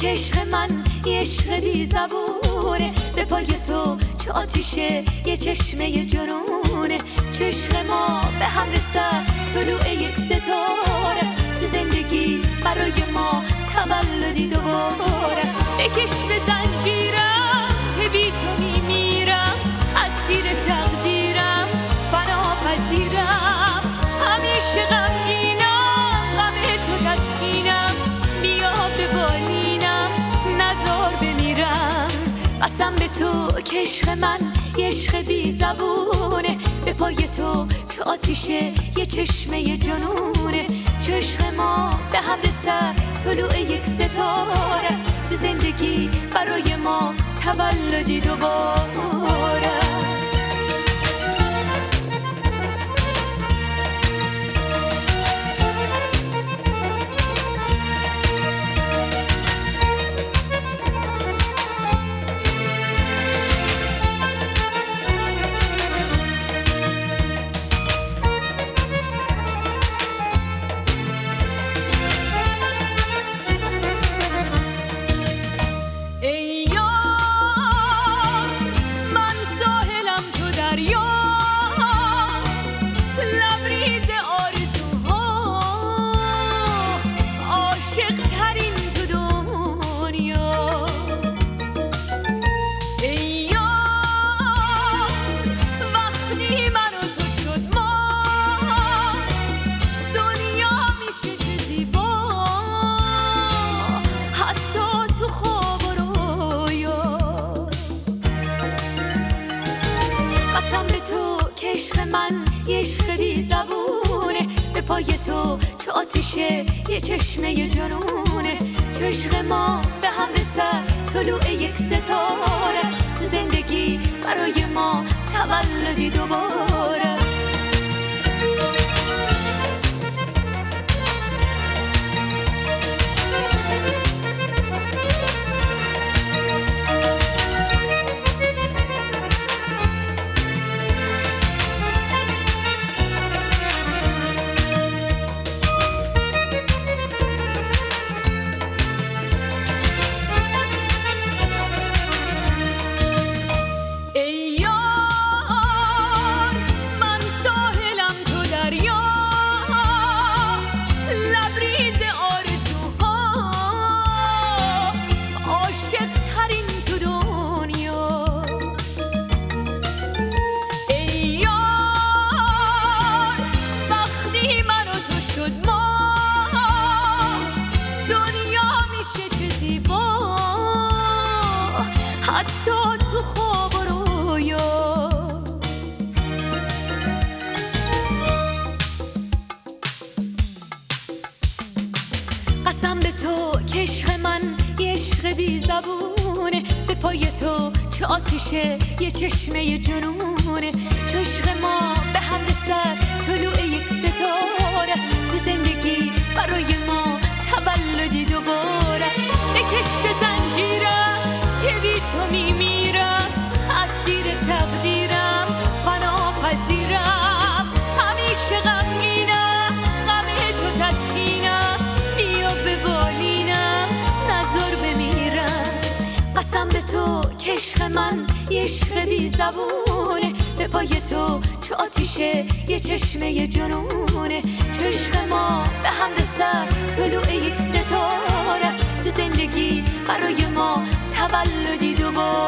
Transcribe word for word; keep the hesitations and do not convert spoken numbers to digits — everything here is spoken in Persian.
که عشق من یه عشق بی زبونه، به پای تو چه آتیشه یه چشمه جنونه. چه عشق ما به هم رسد طلوع یک ستاره است، تو زندگی برای ما تولدی دوباره است. بکش به زنجیرم که بی تو میمیرم، اسیر تقدیرم فنا پذیرم. همیشه غمگینم، غم تو تسکینم، بیا به بالینم نزار بمیرم. قسم به تو که عشق من یه عشق بی زبونه، به پای تو چه آتیشه یه چشمه جنونه. چه عشق ما به هم رسد طلوع یک ستاره است، تو زندگی برای ما تولدی دوباره. عشق من یه عشق بی زبونه، به پای تو چه آتیشه یه چشمه جنونه. چه عشق ما به هم رسد طلوع یک ستاره است، تو زندگی برای ما تولدی دوباره. قسم به تو که عشق من یه عشق بی زبونه، به پای تو چه آتیشه یه چشمه جنونه. چه عشق ما به هم رسد طلوع یک ستاره است، تو زندگی برای ما تولدی دوباره است. بکش به زنجیرم که بی تو میمیرم، اسیر تقدیرم فنا پذیرم. همیشه غمگینم، غم تو تسکینم، بیا به بالینم نزار بمیرم. قسم به تو که عشق من یه عشق بی زبونه، به پای تو چه آتیشه یه چشمه جنونه. چه عشق ما به هم رسد طلوع یک ستاره است، تو زندگی برای ما تولدی دوباره.